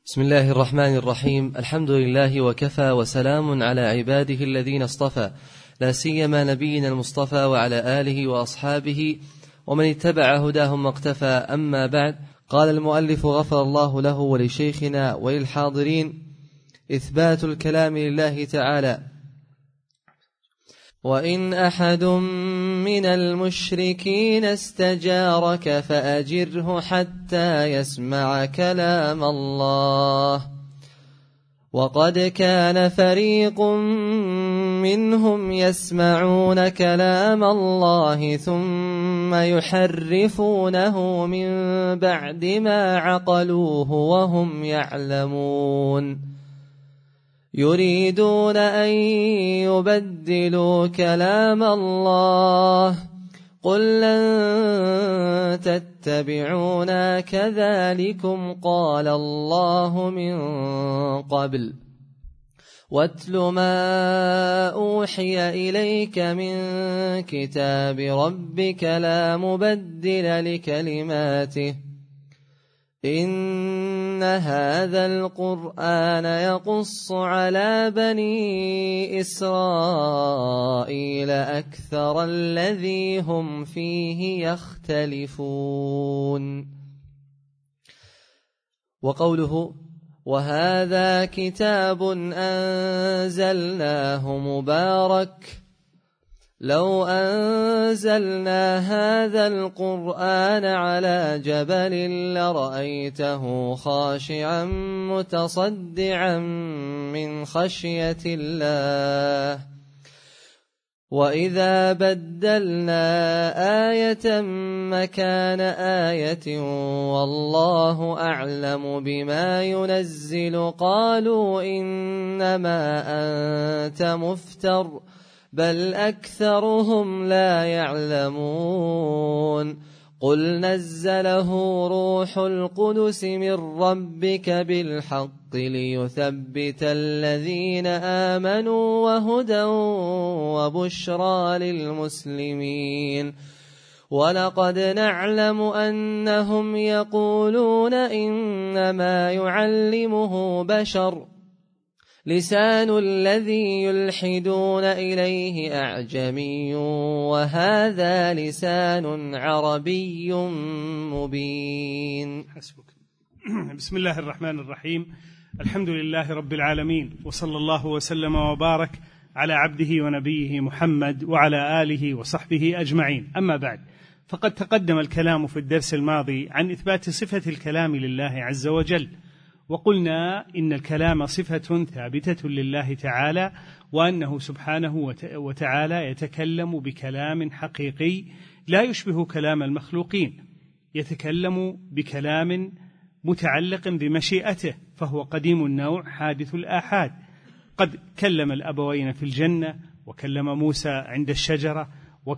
بسم الله الرحمن الرحيم. الحمد لله وكفى، وسلام على عباده الذين اصطفى، لا سيما نبينا المصطفى وعلى آله وأصحابه ومن اتبع هداهم واقتفى. أما بعد، قال المؤلف غفر الله له ولشيخنا وللحاضرين: إثبات الكلام لله تعالى. وإن أحد من المشركين استجارك فأجره حتى يسمع كلام الله. وقد كان فريق منهم يسمعون كلام الله ثم يحرفونه من بعد ما عقلوه وهم يعلمون، يريدون أن يبدلوا كلام الله. قل لن تتبعونا كذلكم قال الله من قبل. واتل ما أوحي إليك من كتاب ربك لا مبدل لكلماته إن هذا القرآن يقص على بني إسرائيل أكثر الذي هم فيه يختلفون. وقوله: وهذا كتاب أنزلناه مبارك لو أنزلنا هذا القرآن على جبل لرأيته خاشعا متصدعا من خشية الله. وإذا بدلنا آية مكان آية والله أعلم بما ينزل قالوا إنما أنت مفتر بل أكثرهم لا يعلمون. قل نزله روح القدس من ربك بالحق ليثبت الذين آمنوا وهدى وبشرى للمسلمين. ولقد نعلم أنهم يقولون إنما يعلمه بشر لسان الذي يلحدون إليه أعجمي وهذا لسان عربي مبين. حسبك. بسم الله الرحمن الرحيم. الحمد لله رب العالمين، وصلى الله وسلم وبارك على عبده ونبيه محمد وعلى آله وصحبه أجمعين. أما بعد، فقد تقدم الكلام في الدرس الماضي عن إثبات صفة الكلام لله عز وجل، وقلنا إن الكلام صفة ثابتة لله تعالى، وأنه سبحانه وتعالى يتكلم بكلام حقيقي لا يشبه كلام المخلوقين، يتكلم بكلام متعلق بمشيئته، فهو قديم النوع حادث الآحاد. قد كلم الأبوين في الجنة، وكلم موسى عند الشجرة،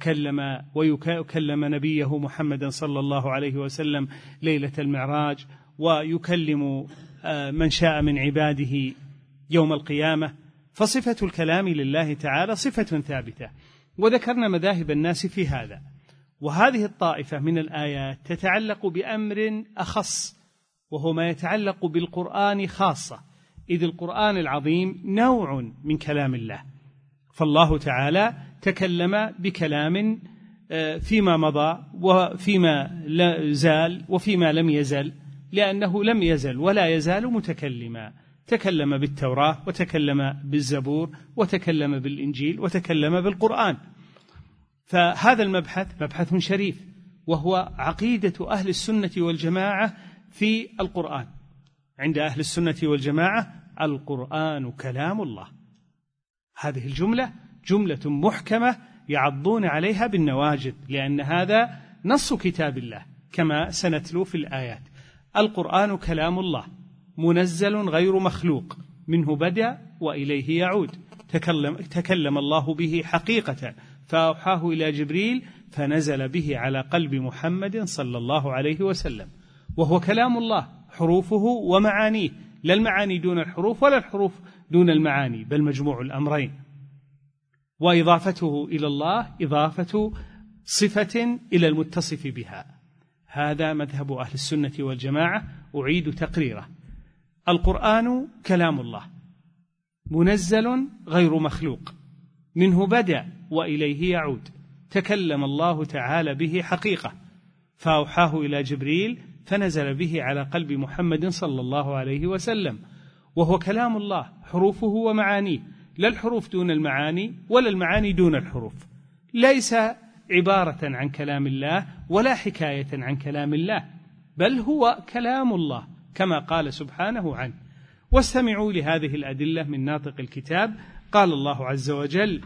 وكلم نبيه محمد صلى الله عليه وسلم ليلة المعراج، ويكلم من شاء من عباده يوم القيامة. فصفة الكلام لله تعالى صفة ثابتة، وذكرنا مذاهب الناس في هذا. وهذه الطائفة من الآيات تتعلق بأمر أخص، وهو ما يتعلق بالقرآن خاصة، إذ القرآن العظيم نوع من كلام الله. فالله تعالى تكلم بكلام فيما مضى وفيما لا زال وفيما لم يزل، لأنه لم يزل ولا يزال متكلما. تكلم بالتوراة، وتكلم بالزبور، وتكلم بالإنجيل، وتكلم بالقرآن. فهذا المبحث مبحث شريف، وهو عقيدة أهل السنة والجماعة في القرآن. عند أهل السنة والجماعة القرآن كلام الله. هذه الجملة جملة محكمة يعضون عليها بالنواجذ، لأن هذا نص كتاب الله كما سنتلو في الآيات. القرآن كلام الله منزل غير مخلوق، منه بدأ وإليه يعود. تكلم الله به حقيقة، فأوحاه إلى جبريل فنزل به على قلب محمد صلى الله عليه وسلم، وهو كلام الله حروفه ومعانيه، لا المعاني دون الحروف ولا الحروف دون المعاني، بل مجموع الأمرين. وإضافته إلى الله إضافة صفة إلى المتصف بها. هذا مذهب أهل السنة والجماعة، أعيد تقريره. القرآن كلام الله منزل غير مخلوق، منه بدأ وإليه يعود، تكلم الله تعالى به حقيقة، فأوحاه إلى جبريل فنزل به على قلب محمد صلى الله عليه وسلم، وهو كلام الله حروفه ومعانيه، لا الحروف دون المعاني ولا المعاني دون الحروف، ليس عبارة عن كلام الله ولا حكاية عن كلام الله، بل هو كلام الله كما قال سبحانه عنه. واستمعوا لهذه الأدلة من ناطق الكتاب. قال الله عز وجل: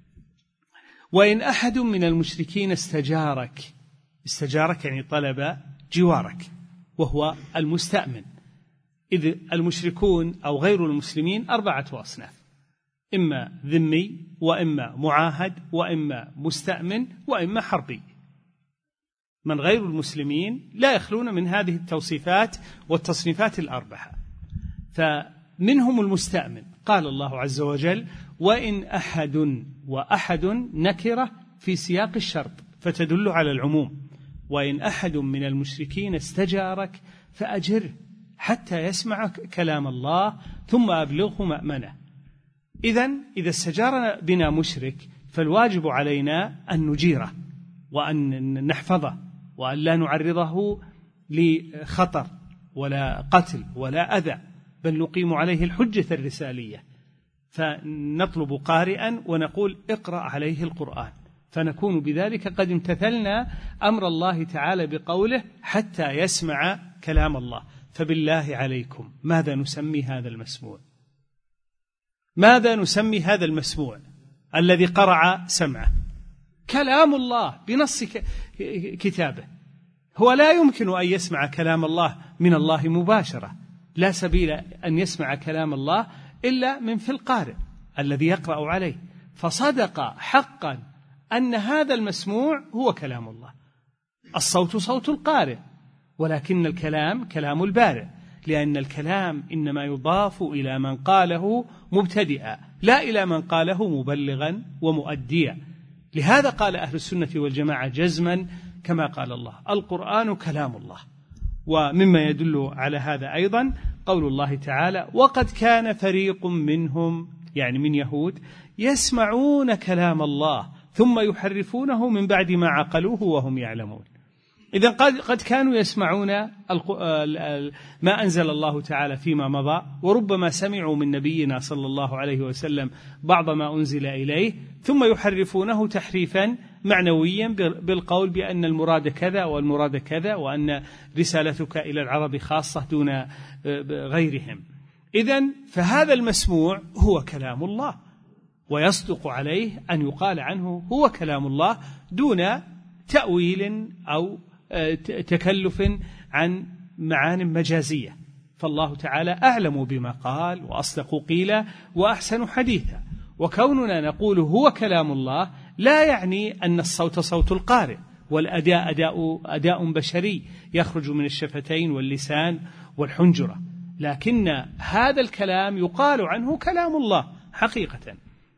وإن أحد من المشركين استجارك يعني طلب جوارك، وهو المستأمن، إذ المشركون أو غير المسلمين 4 أصناف: إما ذمي، وإما معاهد، وإما مستأمن، وإما حربي. من غير المسلمين لا يخلون من هذه التوصيفات والتصنيفات 4. فمنهم المستأمن، قال الله عز وجل: وإن أحد، وأحد نكرة في سياق الشرط فتدل على العموم، وإن أحد من المشركين استجارك فأجره حتى يسمع كلام الله ثم أبلغه مأمنه. إذا استجار بنا مشرك فالواجب علينا أن نجيره وأن نحفظه وأن لا نعرضه لخطر ولا قتل ولا أذى، بل نقيم عليه الحجة الرسالية، فنطلب قارئا ونقول: اقرأ عليه القرآن، فنكون بذلك قد امتثلنا أمر الله تعالى بقوله حتى يسمع كلام الله. فبالله عليكم ماذا نسمي هذا المسموع؟ ماذا نسمي هذا المسموع الذي قرع سمعه؟ كلام الله بنص كتابه. هو لا يمكن أن يسمع كلام الله من الله مباشرة، لا سبيل أن يسمع كلام الله إلا من في القارئ الذي يقرأ عليه، فصدق حقا أن هذا المسموع هو كلام الله. الصوت صوت القارئ، ولكن الكلام كلام البارئ، لأن الكلام إنما يضاف إلى من قاله مبتدئا، لا إلى من قاله مبلغا ومؤديا. لهذا قال أهل السنة والجماعة جزما كما قال الله: القرآن كلام الله. ومما يدل على هذا أيضا قول الله تعالى: وقد كان فريق منهم، يعني من يهود، يسمعون كلام الله ثم يحرفونه من بعد ما عقلوه وهم يعلمون. إذن قد كانوا يسمعون ما أنزل الله تعالى فيما مضى، وربما سمعوا من نبينا صلى الله عليه وسلم بعض ما أنزل إليه، ثم يحرفونه تحريفا معنويا بالقول بأن المراد كذا والمراد كذا، وأن رسالتك إلى العرب خاصة دون غيرهم. إذن فهذا المسموع هو كلام الله، ويصدق عليه أن يقال عنه هو كلام الله دون تأويل أو تكلف عن معان مجازية، فالله تعالى أعلم بما قال وأصدق قيلا وأحسن حديثا. وكوننا نقول هو كلام الله لا يعني أن الصوت صوت القارئ والأداء أداء بشري يخرج من الشفتين واللسان والحنجرة، لكن هذا الكلام يقال عنه كلام الله حقيقة.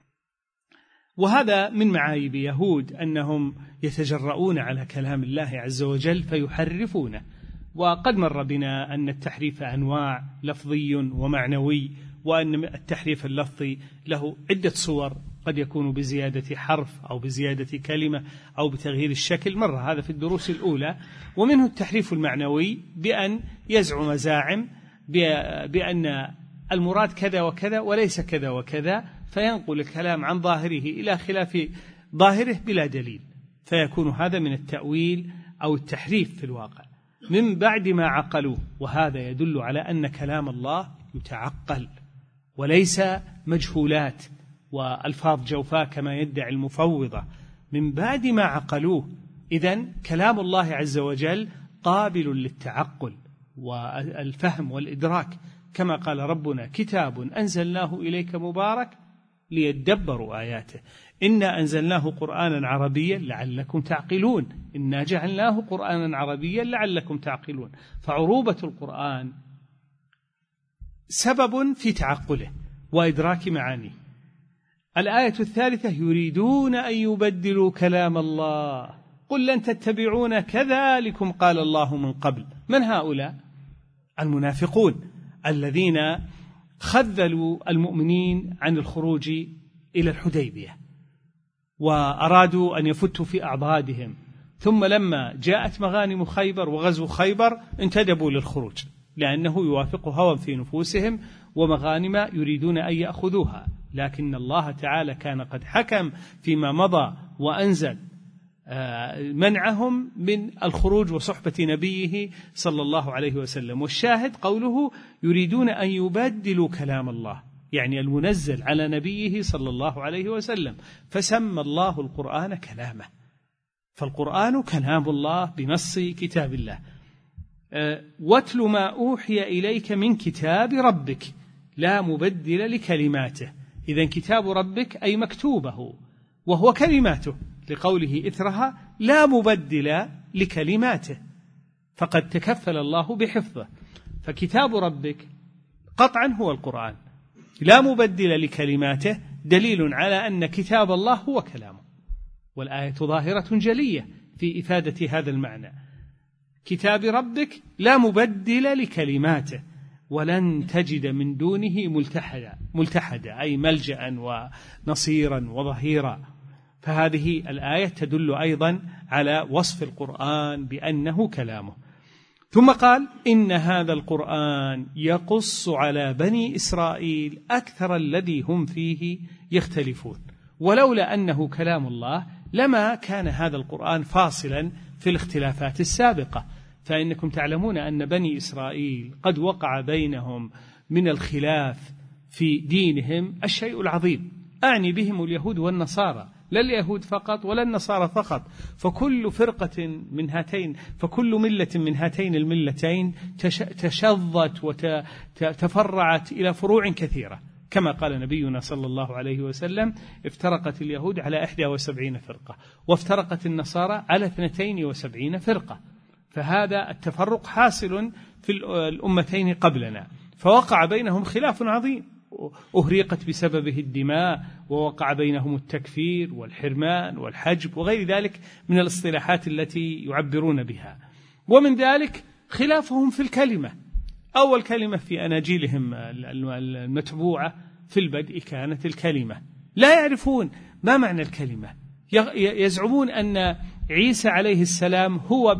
وهذا من معايب يهود أنهم يتجرؤون على كلام الله عز وجل فيحرفونه. وقد مر بنا أن التحريف أنواع، لفظي ومعنوي، وأن التحريف اللفظي له عدة صور، قد يكون بزيادة حرف أو بزيادة كلمة أو بتغيير الشكل، مر هذا في الدروس الأولى. ومنه التحريف المعنوي بأن يزعم زاعم بأن المراد كذا وكذا وليس كذا وكذا، فينقل الكلام عن ظاهره إلى خلاف ظاهره بلا دليل، فيكون هذا من التأويل أو التحريف في الواقع من بعد ما عقلوه. وهذا يدل على أن كلام الله يتعقل وليس مجهولات وألفاظ جوفاء كما يدعي المفوضة، من بعد ما عقلوه. إذن كلام الله عز وجل قابل للتعقل والفهم والإدراك، كما قال ربنا: كتاب أنزلناه إليك مبارك ليدبروا آياته إنا أنزلناه قرآنا عربيا لعلكم تعقلون، إنا جعلناه قرآنا عربيا لعلكم تعقلون. فعروبة القرآن سبب في تعقله وإدراك معانيه. الآية 3: يريدون أن يبدلوا كلام الله قل لن تتبعون كذلكم قال الله من قبل. من هؤلاء؟ المنافقون الذين خذلوا المؤمنين عن الخروج إلى الحديبية وأرادوا أن يفتوا في أعضادهم، ثم لما جاءت مغانم خيبر وغزو خيبر انتدبوا للخروج لأنه يوافق هوى في نفوسهم ومغانم يريدون أن يأخذوها، لكن الله تعالى كان قد حكم فيما مضى وأنزل منعهم من الخروج وصحبة نبيه صلى الله عليه وسلم. والشاهد قوله يريدون أن يبدلوا كلام الله، يعني المنزل على نبيه صلى الله عليه وسلم، فسمى الله القرآن كلامه، فالقرآن كلام الله بنص كتاب الله. واتل ما أوحي إليك من كتاب ربك لا مبدل لكلماته. إذن كتاب ربك أي مكتوبه وهو كلماته، لقوله إثرها لا مبدل لكلماته، فقد تكفل الله بحفظه. فكتاب ربك قطعا هو القرآن لا مبدل لكلماته، دليل على أن كتاب الله هو كلامه، والآية ظاهرة جلية في إفادة هذا المعنى. كتاب ربك لا مبدل لكلماته ولن تجد من دونه ملتحدا أي ملجأ ونصيرا وظهيرا. فهذه الآية تدل أيضا على وصف القرآن بأنه كلامه. ثم قال إن هذا القرآن يقص على بني إسرائيل أكثر الذي هم فيه يختلفون. ولولا أنه كلام الله لما كان هذا القرآن فاصلا في الاختلافات السابقة، فإنكم تعلمون أن بني إسرائيل قد وقع بينهم من الخلاف في دينهم الشيء العظيم، أعني بهم اليهود والنصارى، لا اليهود فقط ولا النصارى فقط، فكل فرقة من هاتين، فكل ملة من هاتين الملتين تشظت وتفرعت إلى فروع كثيرة، كما قال نبينا صلى الله عليه وسلم افترقت اليهود على 71 فرقة وافترقت النصارى على 72 فرقة. فهذا التفرق حاصل في الأمتين قبلنا، فوقع بينهم خلاف عظيم أهريقت بسببه الدماء، ووقع بينهم التكفير والحرمان والحجب وغير ذلك من الاصطلاحات التي يعبرون بها. ومن ذلك خلافهم في الكلمة. أول كلمة في أناجيلهم المتبوعة في البدء كانت الكلمة، لا يعرفون ما معنى الكلمة، يزعمون أن عيسى عليه السلام هو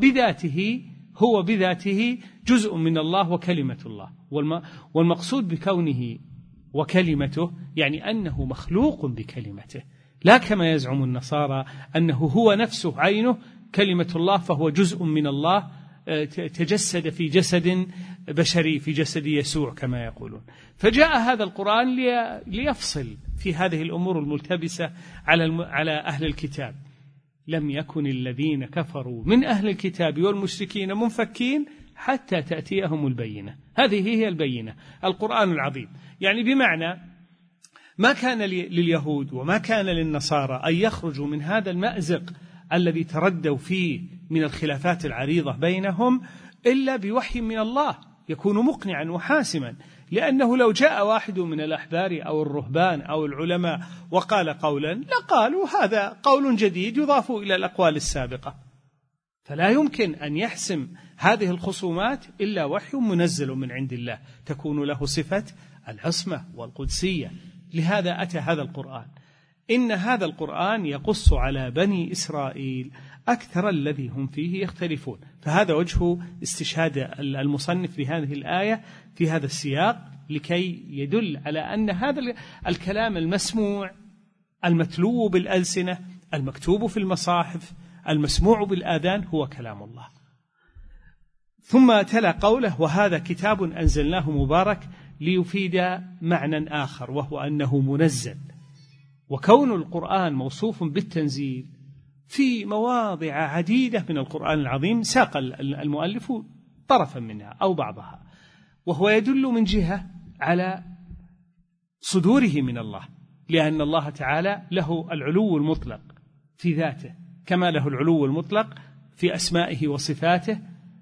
بذاته جزء من الله وكلمة الله، والمقصود بكونه وكلمته يعني أنه مخلوق بكلمته، لا كما يزعم النصارى أنه هو نفسه عينه كلمة الله فهو جزء من الله تجسد في جسد بشري في جسد يسوع كما يقولون. فجاء هذا القرآن ليفصل في هذه الأمور الملتبسة على أهل الكتاب. لم يكن الذين كفروا من أهل الكتاب والمشركين منفكين حتى تأتيهم البينة. هذه هي البينة، القرآن العظيم. يعني بمعنى ما كان لليهود وما كان للنصارى أن يخرجوا من هذا المأزق الذي تردوا فيه من الخلافات العريضة بينهم إلا بوحي من الله يكون مقنعا وحاسما، لأنه لو جاء واحد من الأحبار أو الرهبان أو العلماء وقال قولا لقالوا هذا قول جديد يضاف إلى الأقوال السابقة، فلا يمكن أن يحسم هذه الخصومات إلا وحي منزل من عند الله تكون له صفة العصمة والقدسية. لهذا أتى هذا القرآن. إن هذا القرآن يقص على بني إسرائيل أكثر الذي هم فيه يختلفون. فهذا وجه استشهاد المصنف بهذه الآية في هذا السياق لكي يدل على أن هذا الكلام المسموع المتلو بالألسنة المكتوب في المصاحف المسموع بالآذان هو كلام الله. ثم تلا قوله وهذا كتاب أنزلناه مبارك ليفيد معنى آخر وهو أنه منزل. وكون القرآن موصوف بالتنزيل في مواضع عديدة من القرآن العظيم ساق المؤلف طرفا منها أو بعضها، وهو يدل من جهة على صدوره من الله، لأن الله تعالى له العلو المطلق في ذاته كما له العلو المطلق في أسمائه وصفاته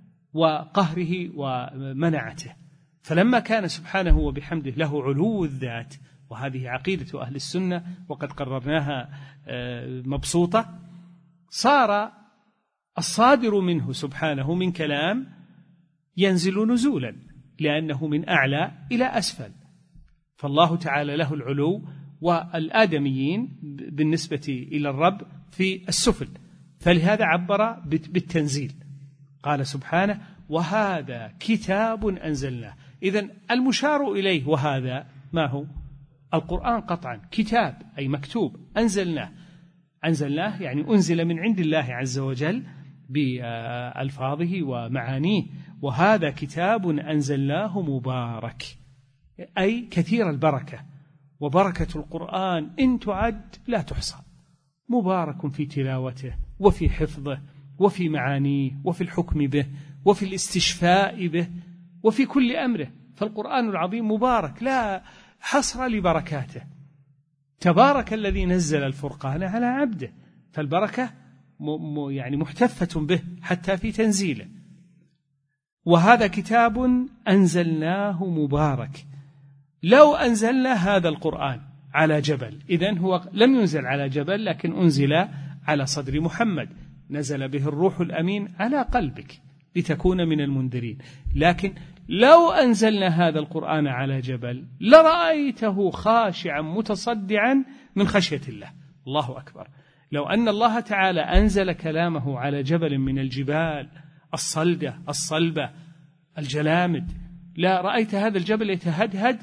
وقهره ومنعته. فلما كان سبحانه وبحمده له علو الذات، وهذه عقيدة أهل السنة وقد قررناها مبسوطة، صار الصادر منه سبحانه من كلام ينزل نزولا، لأنه من أعلى إلى أسفل، فالله تعالى له العلو والآدميين بالنسبة إلى الرب في السفل، فلهذا عبر بالتنزيل، قال سبحانه وهذا كتاب أنزلناه. إذن المشار إليه وهذا ما هو؟ القرآن قطعا، كتاب أي مكتوب، أنزلناه يعني أنزل من عند الله عز وجل بألفاظه ومعانيه. وهذا كتاب أنزلناه مبارك أي كثير البركة، وبركة القرآن إن تعد لا تحصى، مبارك في تلاوته وفي حفظه وفي معانيه وفي الحكم به وفي الاستشفاء به وفي كل أمره. فالقرآن العظيم مبارك لا حصر لبركاته. تبارك الذي نزل الفرقان على عبده، فالبركة يعني محتفة به حتى في تنزيله. وهذا كتاب أنزلناه مبارك. لو أنزلنا هذا القرآن على جبل، إذن هو لم ينزل على جبل لكن أنزل على صدر محمد، نزل به الروح الأمين على قلبك لتكون من المنذرين. لكن لو أنزلنا هذا القرآن على جبل لرأيته خاشعا متصدعا من خشية الله. الله أكبر. لو أن الله تعالى أنزل كلامه على جبل من الجبال الصلدة الصلبة الجلامد، لا رأيت هذا الجبل يتهدهد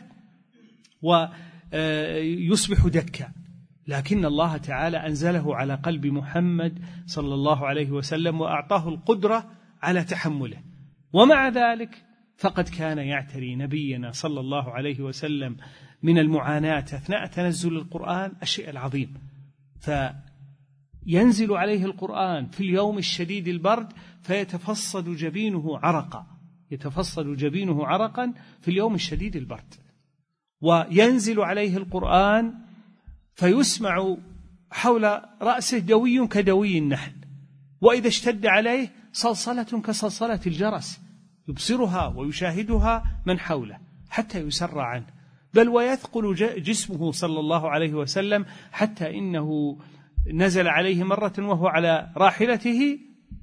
ويصبح دكا، لكن الله تعالى أنزله على قلب محمد صلى الله عليه وسلم وأعطاه القدرة على تحمله. ومع ذلك فقد كان يعتري نبينا صلى الله عليه وسلم من المعاناة أثناء تنزل القرآن الشيء العظيم، فينزل عليه القرآن في اليوم الشديد البرد فيتفصد جبينه عرقا، يتفصد جبينه عرقا في اليوم الشديد البرد. وينزل عليه القرآن فيسمع حول رأسه دوي كدوي النحل، وإذا اشتد عليه صلصلة كصلصلة الجرس، يبصرها ويشاهدها من حوله حتى يسرع عنه، بل ويثقل جسمه صلى الله عليه وسلم، حتى إنه نزل عليه مرة وهو على راحلته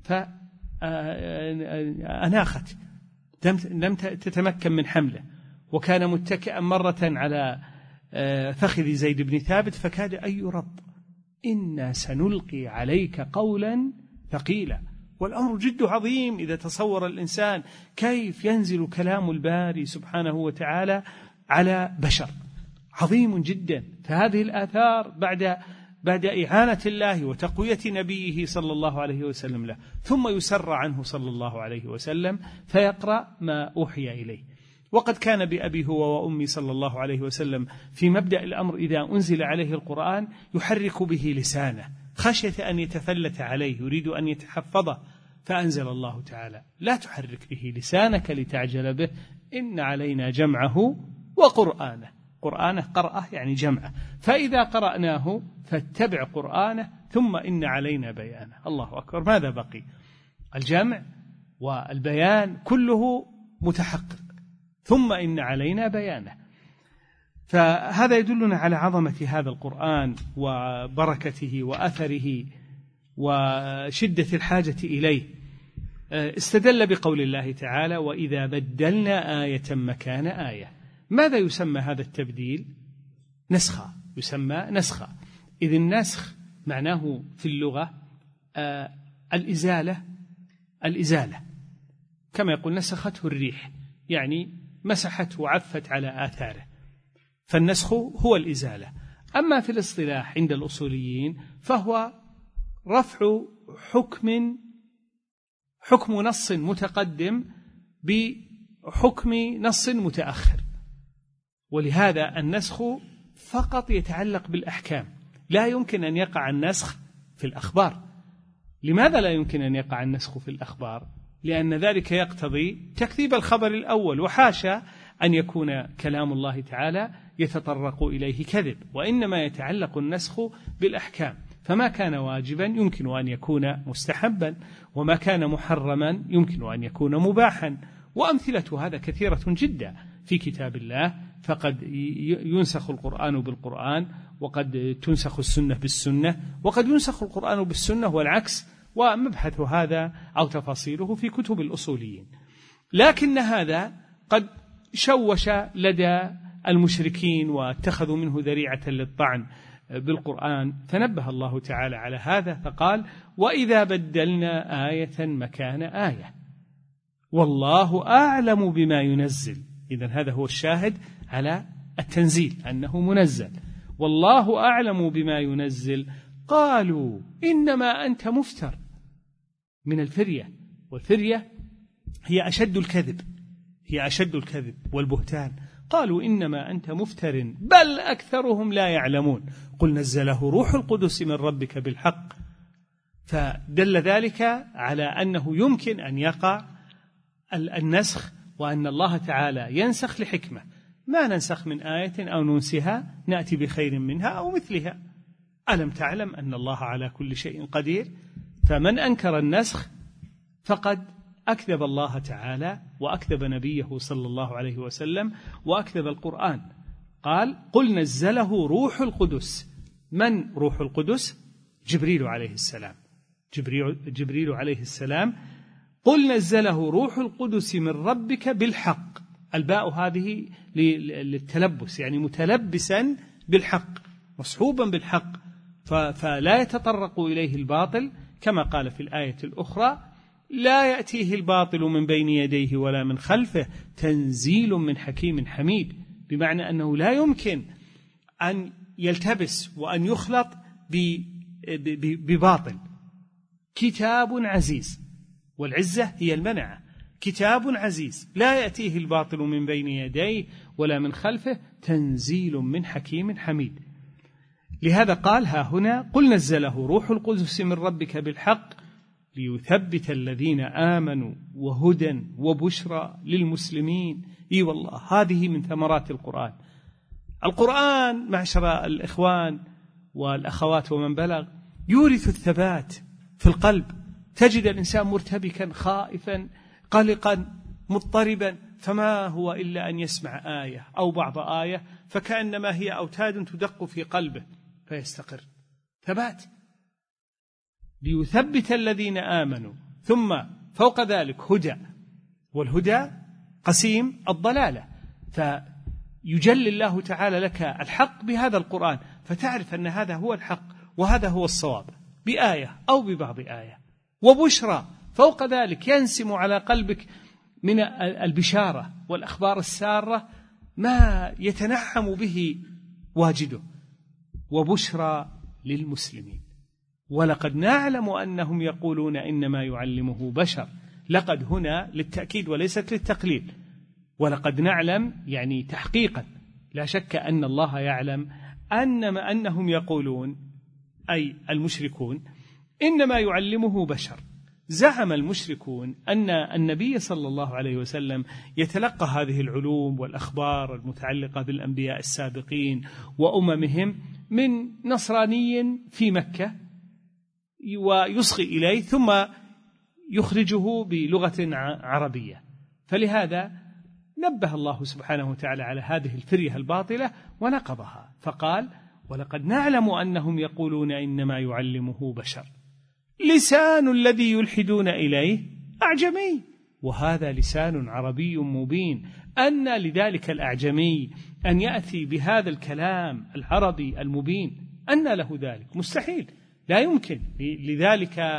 فأناخت، لم تتمكن من حمله، وكان متكئا مرة على فخذ زيد بن ثابت فكاد أن يرد. إنا سنلقي عليك قولا ثقيلا. والأمر جد عظيم إذا تصور الإنسان كيف ينزل كلام الباري سبحانه وتعالى على بشر، عظيم جدا. فهذه الآثار بعد إعانة الله وتقوية نبيه صلى الله عليه وسلم له، ثم يسرع عنه صلى الله عليه وسلم فيقرأ ما أوحي إليه. وقد كان بأبي هو وأمي صلى الله عليه وسلم في مبدأ الأمر إذا أنزل عليه القرآن يحرك به لسانه خشية أن يتفلت عليه، يريد أن يتحفظه، فأنزل الله تعالى لا تحرك به لسانك لتعجل به، إن علينا جمعه وقرآنه. قرآنه قرأه يعني جمعه، فإذا قرأناه فاتبع قرآنه ثم إن علينا بيانه. الله أكبر. ماذا بقي؟ الجمع والبيان كله متحقق، ثم إن علينا بيانه. فهذا يدلنا على عظمة هذا القرآن وبركته وأثره وشدة الحاجة إليه. استدل بقول الله تعالى وإذا بدلنا آية مكان آية. ماذا يسمى هذا التبديل؟ نسخة، يسمى نسخة. إذ النسخ معناه في اللغة الإزالة، كما يقول نسخته الريح، يعني مسحت وعفت على آثاره، فالنسخ هو الإزالة. أما في الاصطلاح عند الأصوليين فهو رفع حكم نص متقدم بحكم نص متأخر. ولهذا النسخ فقط يتعلق بالأحكام، لا يمكن أن يقع النسخ في الأخبار. لماذا لا يمكن أن يقع النسخ في الأخبار؟ لأن ذلك يقتضي تكذيب الخبر الأول، وحاشا أن يكون كلام الله تعالى يتطرق إليه كذب، وإنما يتعلق النسخ بالأحكام. فما كان واجبا يمكن أن يكون مستحبا، وما كان محرما يمكن أن يكون مباحا. وأمثلة هذا كثيرة جدا في كتاب الله، فقد ينسخ القرآن بالقرآن، وقد تنسخ السنة بالسنة، وقد ينسخ القرآن بالسنة والعكس، ومبحث هذا أو تفاصيله في كتب الأصوليين. لكن هذا قد شوش لدى المشركين واتخذوا منه ذريعة للطعن بالقرآن، فنبه الله تعالى على هذا فقال: وإذا بدلنا آية مكان آية والله أعلم بما ينزل. إذن هذا هو الشاهد على التنزيل، أنه منزل. والله أعلم بما ينزل قالوا إنما أنت مفتر، من الفرية، والفرية هي أشد الكذب والبهتان. قالوا إنما أنت مفتر بل أكثرهم لا يعلمون قل نزله روح القدس من ربك بالحق. فدل ذلك على أنه يمكن أن يقع النسخ، وأن الله تعالى ينسخ لحكمة، ما ننسخ من آية أو ننسها نأتي بخير منها أو مثلها. ألم تعلم أن الله على كل شيء قدير؟ فمن أنكر النسخ فقد أكذب الله تعالى وأكذب نبيه صلى الله عليه وسلم وأكذب القرآن. قال: قل نزله روح القدس. من روح القدس؟ جبريل عليه السلام. جبريل عليه السلام. قل نزله روح القدس من ربك بالحق. الباء هذه للتلبس، يعني متلبسا بالحق، مصحوبا بالحق، فلا يتطرق إليه الباطل، كما قال في الآية الأخرى: لا يأتيه الباطل من بين يديه ولا من خلفه تنزيل من حكيم حميد. بمعنى أنه لا يمكن أن يلتبس وأن يخلط بباطل. كتاب عزيز، والعزة هي المنعة. كتاب عزيز لا يأتيه الباطل من بين يديه ولا من خلفه تنزيل من حكيم حميد. لهذا قال ها هنا: قل نزله روح القدس من ربك بالحق ليثبت الذين آمنوا وهدى وبشرى للمسلمين. إي والله هذه من ثمرات القرآن. القرآن معشر الإخوان والأخوات ومن بلغ يورث الثبات في القلب. تجد الإنسان مرتبكا خائفا قلقا مضطربا، فما هو إلا أن يسمع آية أو بعض آية فكأنما هي أوتاد تدق في قلبه فيستقر. ثبات ليثبت الذين آمنوا، ثم فوق ذلك هدى، والهدى قسيم الضلالة، فيجل الله تعالى لك الحق بهذا القرآن فتعرف أن هذا هو الحق وهذا هو الصواب بآية أو ببعض آية. وبشرى فوق ذلك ينسم على قلبك من البشارة والأخبار السارة ما يتنعم به واجده. وبشرى للمسلمين. ولقد نعلم أنهم يقولون إنما يعلمه بشر. لقد هنا للتأكيد وليست للتقليل. ولقد نعلم يعني تحقيقا، لا شك أن الله يعلم أنهم يقولون، أي المشركون، إنما يعلمه بشر. زعم المشركون أن النبي صلى الله عليه وسلم يتلقى هذه العلوم والأخبار المتعلقة بالأنبياء السابقين وأممهم من نصراني في مكة ويصغي إليه ثم يخرجه بلغة عربية. فلهذا نبه الله سبحانه وتعالى على هذه الفرية الباطلة ونقضها، فقال: ولقد نعلم أنهم يقولون إنما يعلمه بشر لسان الذي يلحدون إليه أعجمي وهذا لسان عربي مبين. أن لذلك الأعجمي أن يأتي بهذا الكلام العربي المبين؟ أن له ذلك؟ مستحيل، لا يمكن. لذلك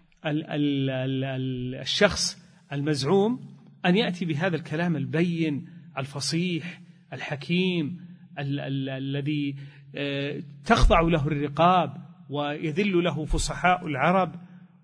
الشخص المزعوم أن يأتي بهذا الكلام البين الفصيح الحكيم الذي تخضع له الرقاب ويذل له فصحاء العرب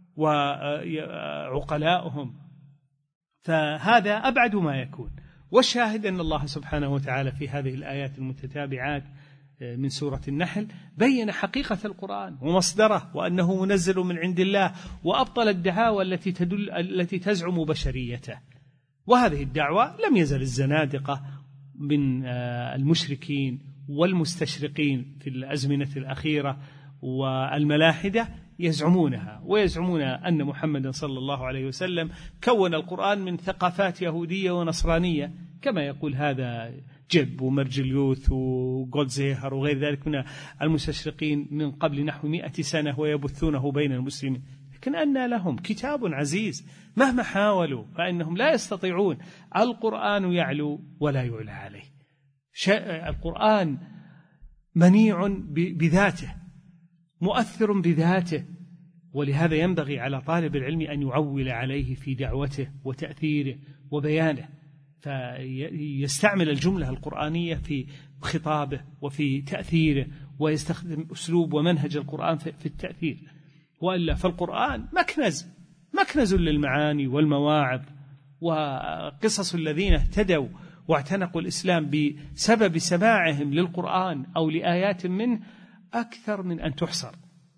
وعقلاؤهم، فهذا أبعد ما يكون. والشاهد أن الله سبحانه وتعالى في هذه الآيات المتتابعات من سورة النحل بين حقيقة القرآن ومصدره وأنه منزل من عند الله، وأبطل الدعاوى التي تزعم بشريته. وهذه الدعوة لم يزل الزنادقة من المشركين والمستشرقين في الأزمنة الأخيرة والملاحدة يزعمونها، ويزعمون أن محمد صلى الله عليه وسلم كون القرآن من ثقافات يهودية ونصرانية، كما يقول هذا جيب ومرجليوث وغولدزيهر وغير ذلك من المستشرقين من قبل نحو 100 سنة ويبثونه بين المسلمين. لكن أنى لهم كتاب عزيز مهما حاولوا فإنهم لا يستطيعون. القرآن يعلو ولا يعلى عليه. القرآن منيع بذاته، مؤثر بذاته، ولهذا ينبغي على طالب العلم أن يعول عليه في دعوته وتأثيره وبيانه، فيستعمل الجملة القرآنية في خطابه وفي تأثيره، ويستخدم أسلوب ومنهج القرآن في التأثير. وإلا فالقرآن مكنز للمعاني والمواعظ، وقصص الذين اهتدوا واعتنقوا الإسلام بسبب سماعهم للقرآن أو لآيات منه أكثر من أن تحصر.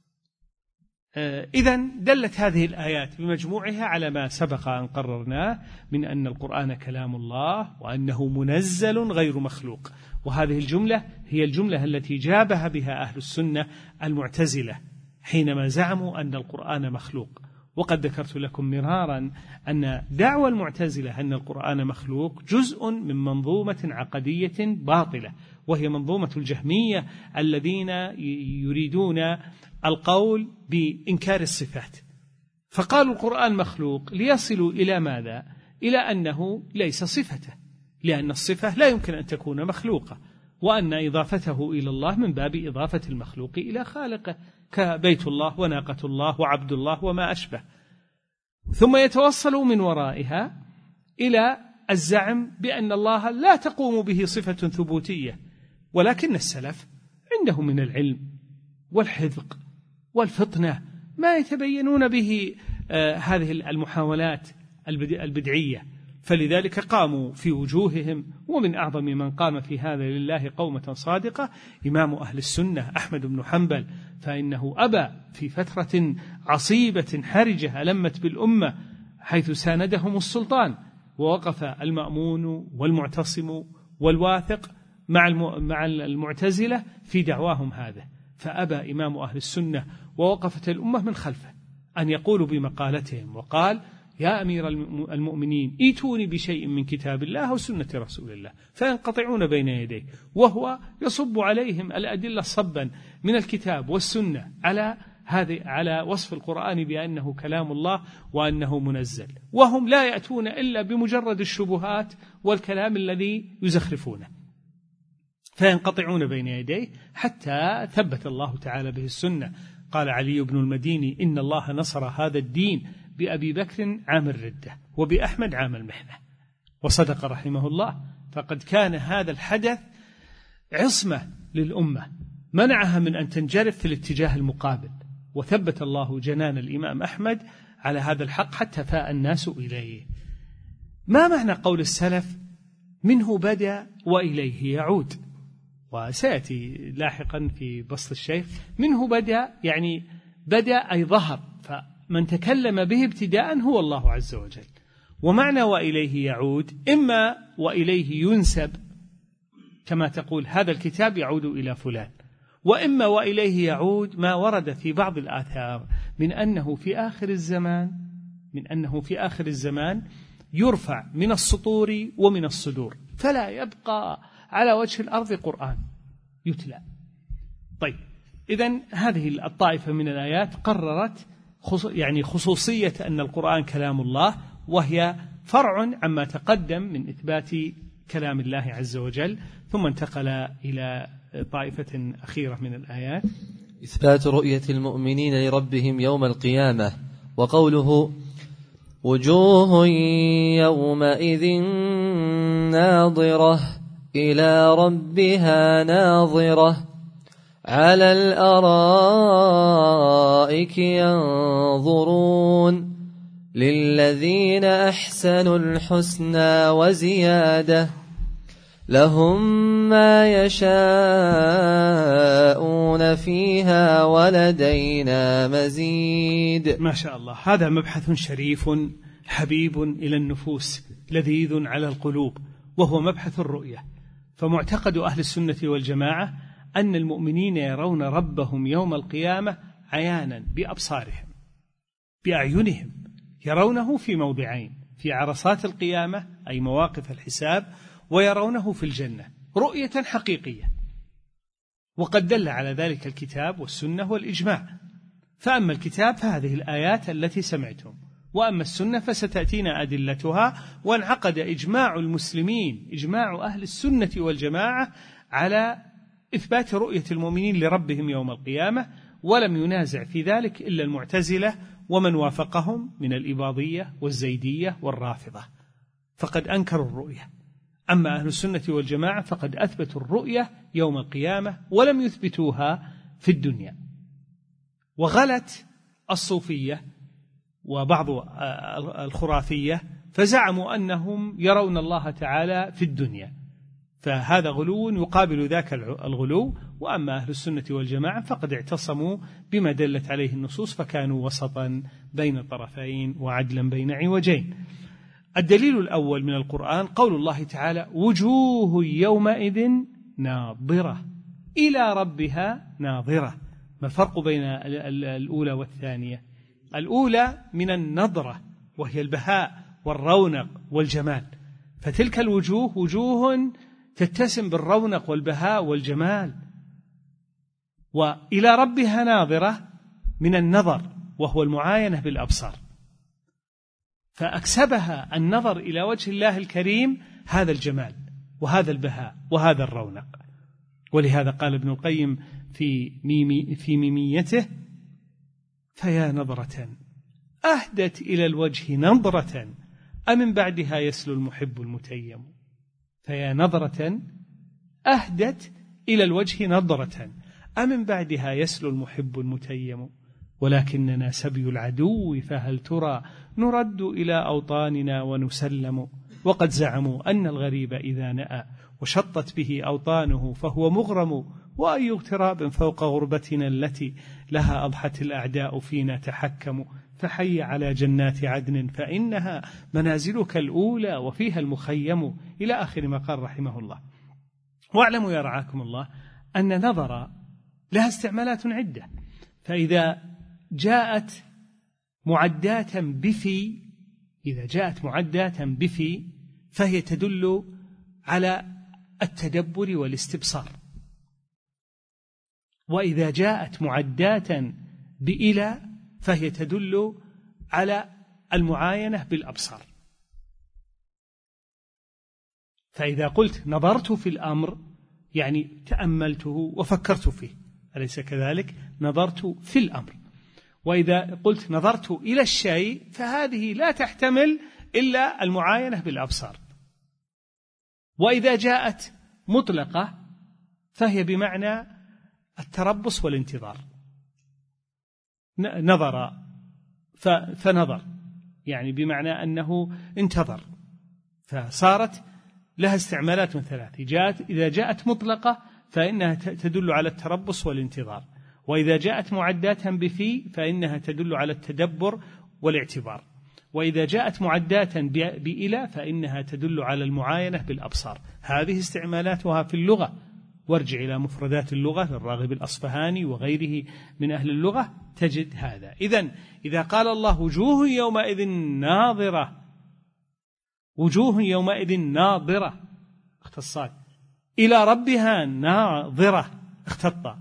إذن دلت هذه الآيات بمجموعها على ما سبق أن قررناه من أن القرآن كلام الله وأنه منزل غير مخلوق. وهذه الجملة هي الجملة التي جابه بها أهل السنة المعتزلة حينما زعموا أن القرآن مخلوق. وقد ذكرت لكم مرارا أن دعوى المعتزلة أن القرآن مخلوق جزء من منظومة عقدية باطلة، وهي منظومة الجهمية الذين يريدون القول بإنكار الصفات، فقالوا القرآن مخلوق ليصلوا إلى ماذا؟ إلى أنه ليس صفته، لأن الصفة لا يمكن أن تكون مخلوقة، وأن إضافته إلى الله من باب إضافة المخلوق إلى خالقه، كبيت الله وناقة الله وعبد الله وما أشبه. ثم يتوصلوا من ورائها إلى الزعم بأن الله لا تقوم به صفة ثبوتية، ولكن السلف عنده من العلم والحذق والفطنة ما يتبينون به هذه المحاولات البدعية، فلذلك قاموا في وجوههم. ومن أعظم من قام في هذا لله قومة صادقة إمام أهل السنة أحمد بن حنبل، فإنه أبى في فترة عصيبة حرجة ألمت بالأمة حيث ساندهم السلطان، ووقف المأمون والمعتصم والواثق مع المعتزلة في دعواهم هذا، فأبى إمام أهل السنة ووقفت الأمة من خلفه أن يقولوا بمقالتهم، وقال: يا أمير المؤمنين ائتوني بشيء من كتاب الله وسنة رسول الله، فينقطعون بين يديه، وهو يصب عليهم الأدلة صبا من الكتاب والسنة على وصف القرآن بأنه كلام الله وأنه منزل، وهم لا يأتون إلا بمجرد الشبهات والكلام الذي يزخرفونه، فينقطعون بين يديه حتى ثبت الله تعالى به السنة. قال علي بن المديني: إن الله نصر هذا الدين بأبي بكر عام الردة وبأحمد عام المحنة. وصدق رحمه الله، فقد كان هذا الحدث عصمة للأمة منعها من أن تنجرف في الاتجاه المقابل، وثبت الله جنان الإمام أحمد على هذا الحق حتى فاء الناس إليه. ما معنى قول السلف منه بدأ وإليه يعود؟ وسيأتي لاحقا في بسط الشيخ. منه بدأ يعني بدأ أي ظهر، فمن تكلم به ابتداء هو الله عز وجل. ومعنى وإليه يعود إما وإليه ينسب كما تقول هذا الكتاب يعود إلى فلان، وإما وإليه يعود ما ورد في بعض الآثار من أنه في آخر الزمان يرفع من السطور ومن الصدور، فلا يبقى على وجه الأرض قرآن يتلى. طيب، إذن هذه الطائفة من الآيات قررت خصوصية أن القرآن كلام الله، وهي فرع عما تقدم من إثبات كلام الله عز وجل. ثم انتقل إلى طائفة أخيرة من الآيات: إثبات رؤية المؤمنين لربهم يوم القيامة، وقوله: وجوه يومئذ ناظرة إلى ربها ناظرة على الأرائك ينظرون للذين أحسنوا الحسنى وزيادة لهم ما يشاءون فيها ولدينا مزيد. ما شاء الله، هذا مبحث شريف حبيب إلى النفوس لذيذ على القلوب، وهو مبحث الرؤية. فمعتقد أهل السنة والجماعة أن المؤمنين يرون ربهم يوم القيامة عيانا بأبصارهم بأعينهم، يرونه في موضعين: في عرصات القيامة أي مواقف الحساب، ويرونه في الجنة رؤية حقيقية. وقد دل على ذلك الكتاب والسنة والإجماع. فأما الكتاب فهذه الآيات التي سمعتم، وأما السنة فستأتينا أدلتها. وانعقد إجماع المسلمين، إجماع أهل السنة والجماعة، على إثبات رؤية المؤمنين لربهم يوم القيامة، ولم ينازع في ذلك إلا المعتزلة ومن وافقهم من الإباضية والزيدية والرافضة، فقد أنكروا الرؤية. أما أهل السنة والجماعة فقد أثبتوا الرؤية يوم القيامة ولم يثبتوها في الدنيا. وغلت الصوفية وبعض الخرافية فزعموا أنهم يرون الله تعالى في الدنيا، فهذا غلو يقابل ذاك الغلو. وأما أهل السنة والجماعة فقد اعتصموا بما دلت عليه النصوص، فكانوا وسطا بين طرفين وعدلا بين عوجين. الدليل الأول من القرآن قول الله تعالى: وجوه يومئذ ناظرة إلى ربها ناظرة. ما الفرق بين الأولى والثانية؟ الأولى من النظرة وهي البهاء والرونق والجمال، فتلك الوجوه وجوه تتسم بالرونق والبهاء والجمال. وإلى ربها ناظرة من النظر وهو المعاينة بالأبصار، فأكسبها النظر إلى وجه الله الكريم هذا الجمال وهذا البهاء وهذا الرونق. ولهذا قال ابن القيم في ميميته: فيا نظرة أهدت إلى الوجه نظرة أمن بعدها يسلو المحب المتيم. فيا نظرة أهدت إلى الوجه نظرة أمن بعدها يسلو المحب المتيم. ولكننا سبي العدو فهل ترى نرد إلى أوطاننا ونسلم. وقد زعموا أن الغريب إذا نأى وشطت به أوطانه فهو مغرم. وأي اغتراب فوق غربتنا التي لها أضحت الأعداء فينا تحكموا. فحي على جنات عدن فإنها منازلك الأولى وفيها المخيم، إلى آخر ما قال رحمه الله. واعلموا يا رعاكم الله أن نظر لها استعمالات عدة، فإذا جاءت معدات بفي، إذا جاءت معدات بفي فهي تدل على التدبر والاستبصار. وإذا جاءت معدات بإلى فهي تدل على المعاينة بالأبصار. فإذا قلت نظرت في الأمر يعني تأملته وفكرت فيه، أليس كذلك؟ نظرت في الأمر. وإذا قلت نظرت إلى الشيء فهذه لا تحتمل إلا المعاينة بالأبصار. وإذا جاءت مطلقة فهي بمعنى التربص والانتظار. نظر فنظر يعني بمعنى أنه انتظر، فصارت لها استعمالات من ثلاث. إذا جاءت مطلقة فإنها تدل على التربص والانتظار، وإذا جاءت معدات بفي فإنها تدل على التدبر والاعتبار، وإذا جاءت معدات بإلى فإنها تدل على المعاينة بالأبصار. هذه استعمالاتها في اللغة، وارجع إلى مفردات اللغة للراغب الأصفهاني وغيره من أهل اللغة تجد هذا. إذا قال الله وجوه يومئذ ناظرة، وجوه يومئذ ناظرة اختصات، إلى ربها ناظرة اختطى،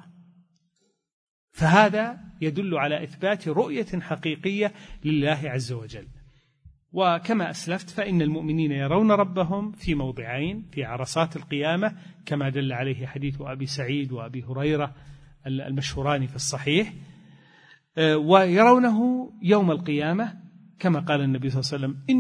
فهذا يدل على إثبات رؤية حقيقية لله عز وجل. وكما أسلفت فإن المؤمنين يرون ربهم في موضعين في عرصات القيامة كما دل عليه حديث أبي سعيد وأبي هريرة المشهوران في الصحيح، ويرونه يوم القيامة كما قال النبي صلى الله عليه وسلم: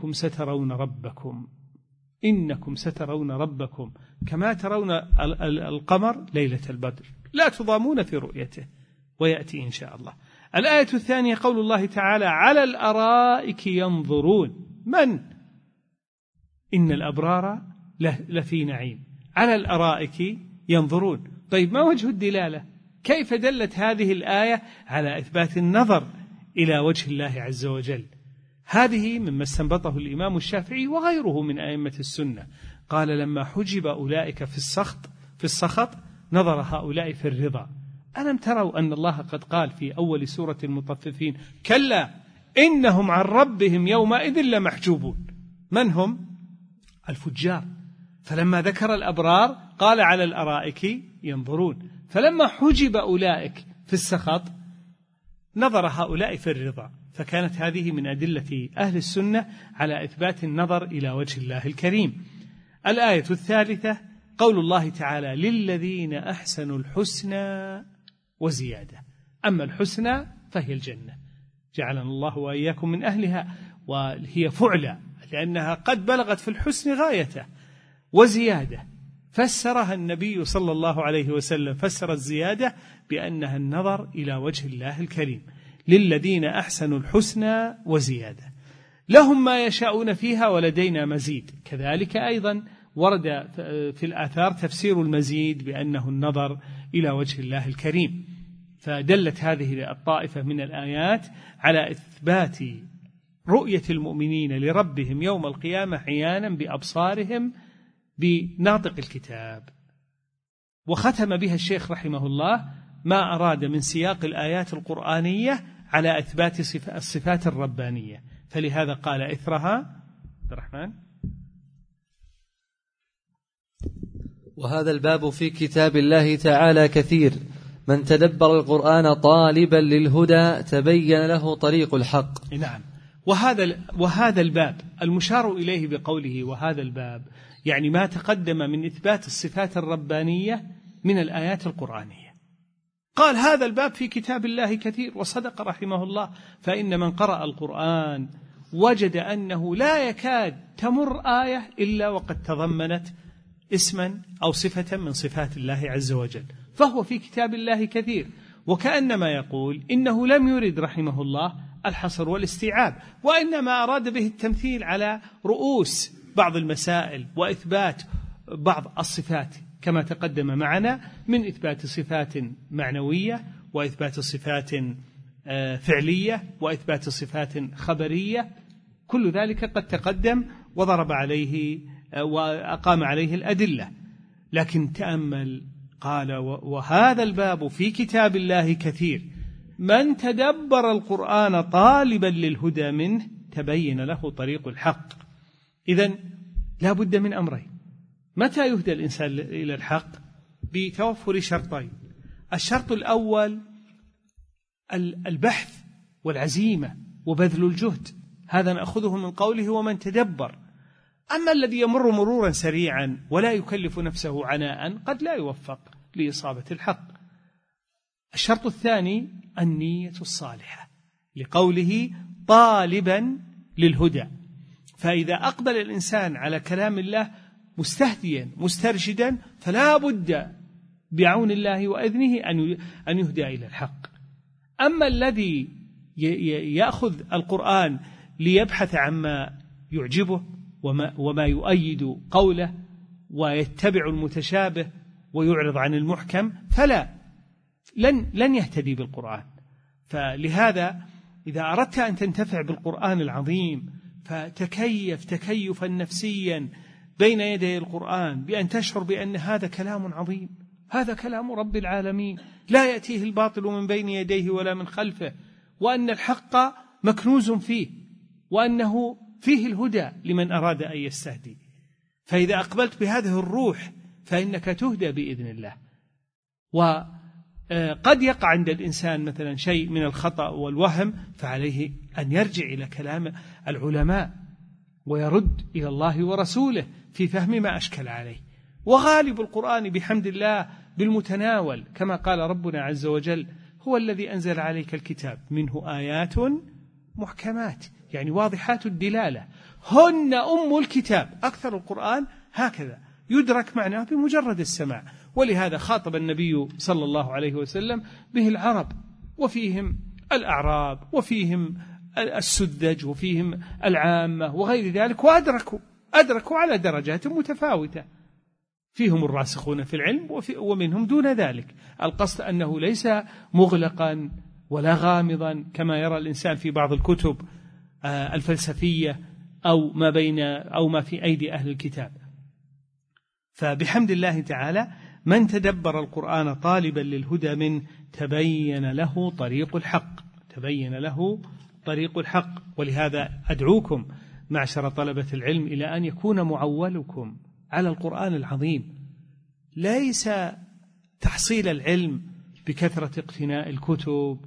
إنكم سترون ربكم كما ترون القمر ليلة البدر لا تضامون في رؤيته، ويأتي إن شاء الله. الآية الثانية قول الله تعالى: على الأرائك ينظرون. من؟ إن الأبرار لفي نعيم، على الأرائك ينظرون. طيب ما وجه الدلالة؟ كيف دلت هذه الآية على إثبات النظر إلى وجه الله عز وجل؟ هذه مما استنبطه الإمام الشافعي وغيره من أئمة السنة. قال: لما حجب أولئك في السخط نظر هؤلاء في الرضا. ألم تروا أن الله قد قال في أول سورة المطففين: كلا إنهم عن ربهم يومئذ لمحجوبون. من هم؟ الفجار. فلما ذكر الأبرار قال: على الأرائك ينظرون. فلما حجب أولئك في السخط نظر هؤلاء في الرضا، فكانت هذه من أدلة أهل السنة على إثبات النظر إلى وجه الله الكريم. الآية الثالثة قول الله تعالى: للذين أحسنوا الحسنى وزيادة. أما الحسنى فهي الجنة، جعلنا الله وإياكم من أهلها، وهي فعلى لأنها قد بلغت في الحسن غايته. وزيادة فسرها النبي صلى الله عليه وسلم، فسر الزيادة بأنها النظر إلى وجه الله الكريم. للذين أحسنوا الحسنى وزيادة، لهم ما يشاءون فيها ولدينا مزيد. كذلك أيضا ورد في الآثار تفسير المزيد بأنه النظر إلى وجه الله الكريم. فدلت هذه الطائفة من الآيات على إثبات رؤية المؤمنين لربهم يوم القيامة عيانا بأبصارهم بناطق الكتاب. وختم بها الشيخ رحمه الله ما أراد من سياق الآيات القرآنية على إثبات الصفات الربانية، فلهذا قال إثرها عبد الرحمن: وهذا الباب في كتاب الله تعالى كثير، من تدبر القرآن طالبا للهدى تبين له طريق الحق. نعم. وهذا الباب المشار إليه بقوله وهذا الباب، يعني ما تقدم من إثبات الصفات الربانية من الآيات القرآنية. قال هذا الباب في كتاب الله كثير، وصدق رحمه الله، فإن من قرأ القرآن وجد أنه لا يكاد تمر آية إلا وقد تضمنت اسما أو صفة من صفات الله عز وجل، فهو في كتاب الله كثير. وكأنما يقول إنه لم يرد رحمه الله الحصر والاستيعاب، وإنما أراد به التمثيل على رؤوس بعض المسائل وإثبات بعض الصفات كما تقدم معنا من إثبات صفات معنوية وإثبات صفات فعلية وإثبات صفات خبرية. كل ذلك قد تقدم وضرب عليه وأقام عليه الأدلة. لكن تأمل قال وهذا الباب في كتاب الله كثير، من تدبر القرآن طالبا للهدى منه تبين له طريق الحق. إذن لا بد من أمرين. متى يهدى الإنسان إلى الحق؟ بتوفر شرطين. الشرط الأول البحث والعزيمة وبذل الجهد، هذا نأخذه من قوله ومن تدبر. أما الذي يمر مرورا سريعا ولا يكلف نفسه عناء قد لا يوفق لإصابة الحق. الشرط الثاني النية الصالحة، لقوله طالبا للهدى. فإذا أقبل الإنسان على كلام الله مستهديا مسترشدا فلا بد بعون الله وإذنه أن يهدى إلى الحق. أما الذي يأخذ القرآن ليبحث عما يعجبه وما يؤيد قوله ويتبع المتشابه ويعرض عن المحكم فلا لن يهتدي بالقرآن. فلهذا إذا أردت أن تنتفع بالقرآن العظيم فتكيف تكيفا نفسيا بين يدي القرآن بأن تشعر بأن هذا كلام عظيم، هذا كلام رب العالمين لا يأتيه الباطل من بين يديه ولا من خلفه، وأن الحق مكنوز فيه، وأنه فيه الهدى لمن أراد أن يستهدي. فإذا أقبلت بهذه الروح فإنك تهدى بإذن الله. وقد يقع عند الإنسان مثلا شيء من الخطأ والوهم، فعليه أن يرجع إلى كلام العلماء ويرد إلى الله ورسوله في فهم ما أشكل عليه. وغالب القرآن بحمد الله بالمتناول، كما قال ربنا عز وجل هو الذي أنزل عليك الكتاب منه آيات محكمات، يعني واضحات الدلالة، هن أم الكتاب. أكثر القرآن هكذا يدرك معناه بمجرد السماع. ولهذا خاطب النبي صلى الله عليه وسلم به العرب، وفيهم الأعراب وفيهم السذج وفيهم العامة وغير ذلك، وأدركوا على درجات متفاوتة، فيهم الراسخون في العلم ومنهم دون ذلك. القصد أنه ليس مغلقا ولا غامضا كما يرى الإنسان في بعض الكتب الفلسفية أو ما في أيدي أهل الكتاب. فبحمد الله تعالى من تدبر القرآن طالبا للهدى من تبين له طريق الحق، تبين له طريق الحق. ولهذا أدعوكم معشر طلبة العلم إلى أن يكون معولكم على القرآن العظيم، ليس تحصيل العلم بكثرة اقتناء الكتب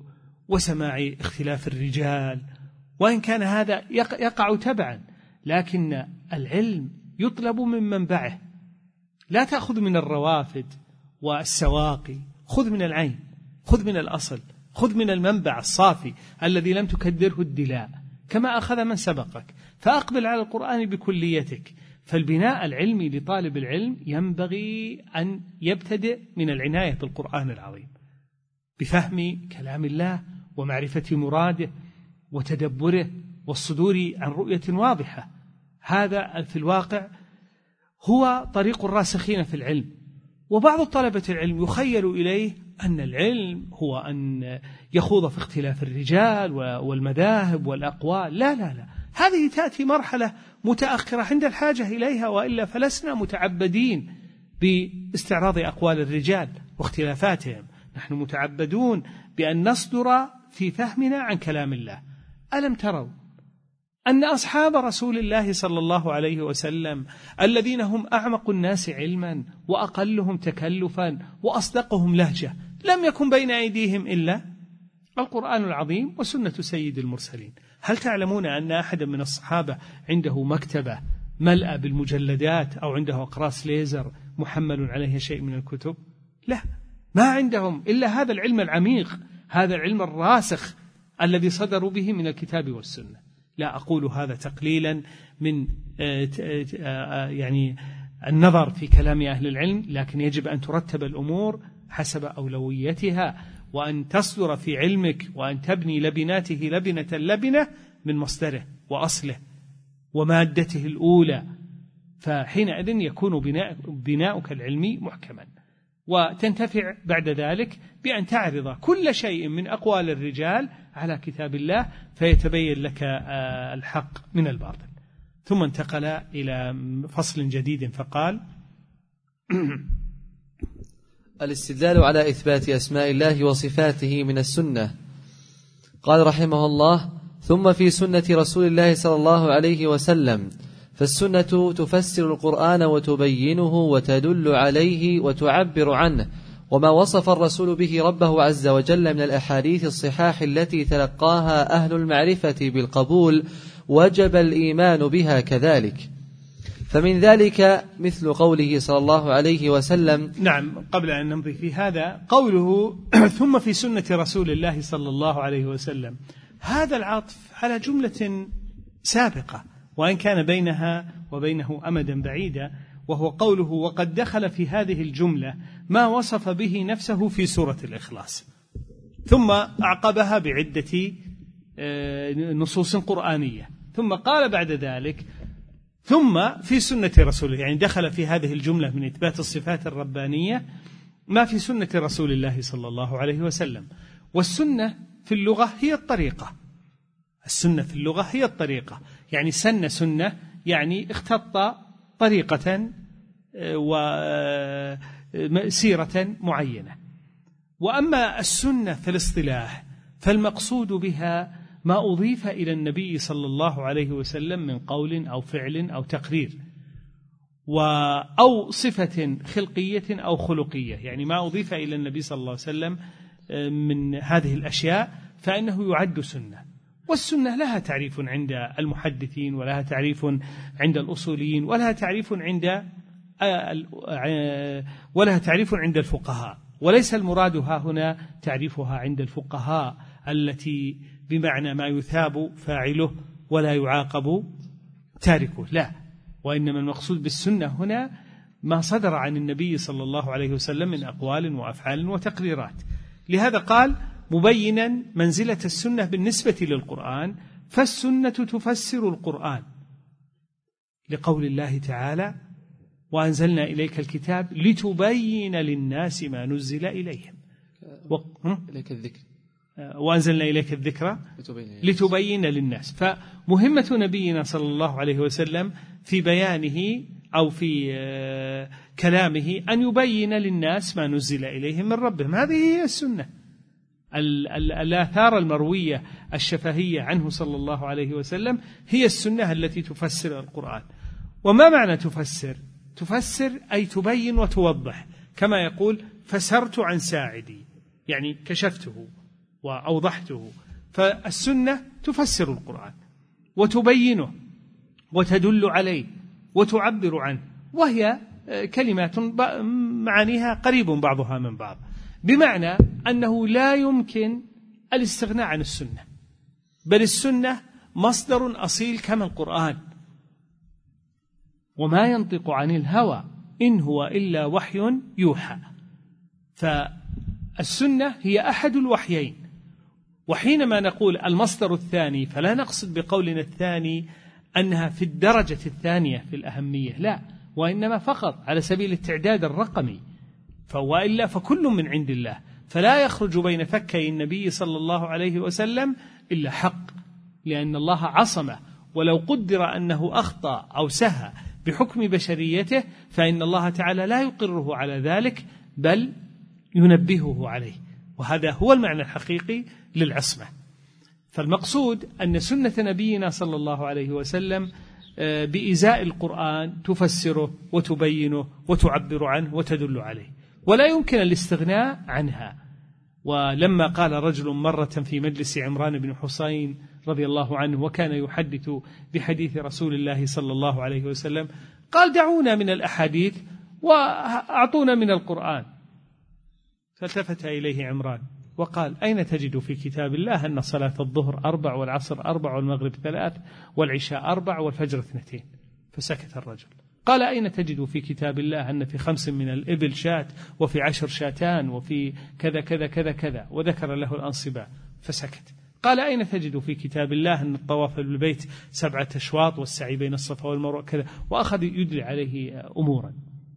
وسماع اختلاف الرجال، وإن كان هذا يقع تبعا، لكن العلم يطلب من منبعه. لا تأخذ من الروافد والسواقي، خذ من العين، خذ من الأصل، خذ من المنبع الصافي الذي لم تكدره الدلاء، كما أخذ من سبقك. فأقبل على القرآن بكليتك. فالبناء العلمي لطالب العلم ينبغي أن يبتدئ من العناية بالقرآن العظيم، بفهم كلام الله ومعرفة مراده وتدبره والصدور عن رؤية واضحة. هذا في الواقع هو طريق الراسخين في العلم. وبعض طلبة العلم يخيل إليه أن العلم هو أن يخوض في اختلاف الرجال والمذاهب والأقوال. لا لا لا، هذه تأتي مرحلة متأخرة عند الحاجة إليها، وإلا فلسنا متعبدين باستعراض أقوال الرجال واختلافاتهم. نحن متعبدون بأن نصدر في فهمنا عن كلام الله. ألم تروا أن أصحاب رسول الله صلى الله عليه وسلم الذين هم أعمق الناس علما وأقلهم تكلفا وأصدقهم لهجة لم يكن بين أيديهم إلا القرآن العظيم وسنة سيد المرسلين؟ هل تعلمون أن أحدا من الصحابة عنده مكتبة ملأ بالمجلدات أو عنده أقراص ليزر محمل عليها شيء من الكتب؟ لا، ما عندهم إلا هذا العلم العميق، هذا العلم الراسخ الذي صدروا به من الكتاب والسنة. لا أقول هذا تقليلا من يعني النظر في كلام أهل العلم، لكن يجب أن ترتب الأمور حسب أولويتها، وأن تصدر في علمك وأن تبني لبناته لبنة من مصدره وأصله ومادته الأولى. فحينئذ يكون بناؤك العلمي محكما، وتنتفع بعد ذلك بأن تعرض كل شيء من أقوال الرجال على كتاب الله فيتبين لك الحق من الباطل. ثم انتقل إلى فصل جديد فقال: الاستدلال على إثبات أسماء الله وصفاته من السنة. قال رحمه الله: ثم في سنة رسول الله صلى الله عليه وسلم، فالسنة تفسر القرآن وتبينه وتدل عليه وتعبر عنه، وما وصف الرسول به ربه عز وجل من الأحاديث الصحاح التي تلقاها أهل المعرفة بالقبول وجب الإيمان بها كذلك. فمن ذلك مثل قوله صلى الله عليه وسلم. نعم، قبل أن نمضي في هذا قوله ثم في سنة رسول الله صلى الله عليه وسلم، هذا العطف على جملة سابقة وإن كان بينها وبينه أمدا بعيدا، وهو قوله وقد دخل في هذه الجملة ما وصف به نفسه في سورة الإخلاص، ثم أعقبها بعدة نصوص قرآنية، ثم قال بعد ذلك ثم في سنة رسوله، يعني دخل في هذه الجملة من إثبات الصفات الربانية ما في سنة رسول الله صلى الله عليه وسلم. والسنة في اللغة هي الطريقة، السنة في اللغة هي الطريقة، يعني سن سنة يعني اختط طريقة وسيرة معينة. وأما السنة في الاصطلاح فالمقصود بها ما أضيف إلى النبي صلى الله عليه وسلم من قول أو فعل أو تقرير أو صفة خلقية أو خلقية، يعني ما أضيف إلى النبي صلى الله عليه وسلم من هذه الأشياء فإنه يعد سنة. والسنة لها تعريف عند المحدثين، ولها تعريف عند الأصوليين، ولها تعريف عند الفقهاء، وليس المراد ها هنا تعريفها عند الفقهاء التي بمعنى ما يثاب فاعله ولا يعاقب تاركه، لا، وإنما المقصود بالسنة هنا ما صدر عن النبي صلى الله عليه وسلم من أقوال وأفعال وتقريرات. لهذا قال مبينا منزلة السنة بالنسبة للقرآن، فالسنة تفسر القرآن، لقول الله تعالى وأنزلنا إليك الكتاب لتبين للناس ما نزل إليهم إليك الذكر وأنزلنا إليك الذكر لتبين للناس. فمهمة نبينا صلى الله عليه وسلم في بيانه أو في كلامه أن يبين للناس ما نزل إليهم من ربهم، هذه هي السنة. الآثار المروية الشفهية عنه صلى الله عليه وسلم هي السنة التي تفسر القرآن. وما معنى تفسر؟ تفسر أي تبين وتوضح، كما يقول فسرت عن ساعدي، يعني كشفته وأوضحته. فالسنة تفسر القرآن وتبينه وتدل عليه وتعبر عنه، وهي كلمات معانيها قريب بعضها من بعض، بمعنى أنه لا يمكن الاستغناء عن السنة، بل السنة مصدر أصيل كما القرآن، وما ينطق عن الهوى إن هو إلا وحي يوحى. فالسنة هي أحد الوحيين. وحينما نقول المصدر الثاني فلا نقصد بقولنا الثاني أنها في الدرجة الثانية في الأهمية، لا، وإنما فقط على سبيل التعداد الرقمي، وإلا فكل من عند الله، فلا يخرج بين فكي النبي صلى الله عليه وسلم إلا حق، لأن الله عصمه، ولو قدر أنه أخطأ أو سهى بحكم بشريته فإن الله تعالى لا يقره على ذلك، بل ينبهه عليه، وهذا هو المعنى الحقيقي للعصمة. فالمقصود أن سنة نبينا صلى الله عليه وسلم بإزاء القرآن تفسره وتبينه وتعبر عنه وتدل عليه، ولا يمكن الاستغناء عنها. ولما قال رجل مرة في مجلس عمران بن حسين رضي الله عنه، وكان يحدث بحديث رسول الله صلى الله عليه وسلم، قال: دعونا من الأحاديث وأعطونا من القرآن. فالتفت إليه عمران وقال: أين تجد في كتاب الله أن صلاة الظهر 4 والعصر 4 والمغرب 3 والعشاء 4 والفجر 2؟ فسكت الرجل. قال: أين تجد في كتاب الله أن في 5 من الإبل شاة، وفي 10 شاتان، وفي كذا كذا كذا كذا، وذكر له الأنصباء، فسكت. قال: أين تجد في كتاب الله أن الطواف بالبيت 7 أشواط والسعي بين الصفا والمروة كذا، وأخذ يدلي عليه أمورا.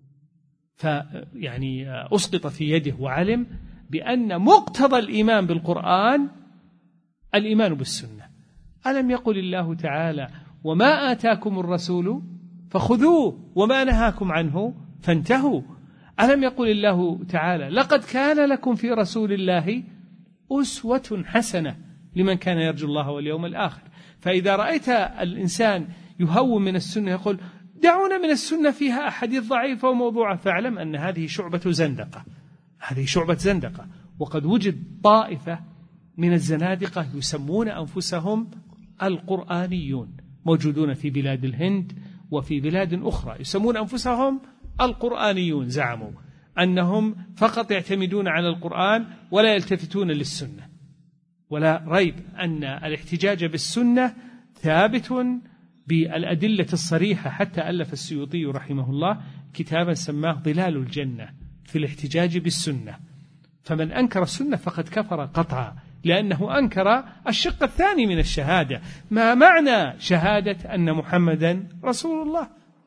فيعني أسقط في يده، وعلم بأن مقتضى الإيمان بالقرآن الإيمان بالسنة. ألم يقل الله تعالى: وما آتاكم الرسول فخذوه وما نهاكم عنه فانتهوا؟ ألم يقل الله تعالى: لقد كان لكم في رسول الله أسوة حسنة لمن كان يرجو الله واليوم الآخر؟ فإذا رأيت الإنسان يهون من السنة يقول: دعونا من السنة فيها أحاديث ضعيفة وموضوعة، فاعلم أن هذه شعبة زندقة، هذه شعبة زندقة. وقد وجد طائفة من الزنادقة يسمون أنفسهم القرآنيون، موجودون في بلاد الهند وفي بلاد أخرى، يسمون أنفسهم القرآنيون، زعموا أنهم فقط يعتمدون على القرآن ولا يلتفتون للسنة. ولا ريب أن الاحتجاج بالسنة ثابت بالأدلة الصريحة، حتى ألف السيوطي رحمه الله كتابا سماه ظلال الجنة في الاحتجاج بالسنة. فمن أنكر السنة فقد كفر قطعا، لأنه أنكر الشق الثاني من الشهادة. ما معنى شهادة أن محمدا رسول الله؟